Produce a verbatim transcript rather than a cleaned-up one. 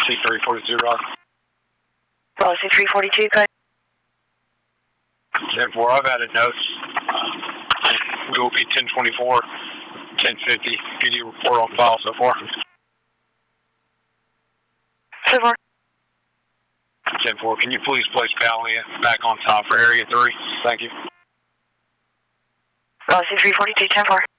C three forty-two, Roger. Policy three forty-two, go. ten four, I've added notes. We will be ten twenty-four, ten fifty. P D report on file so far. So far. ten four, can you please place Palia back on top for area three? Thank you. Policy three forty-two, ten four.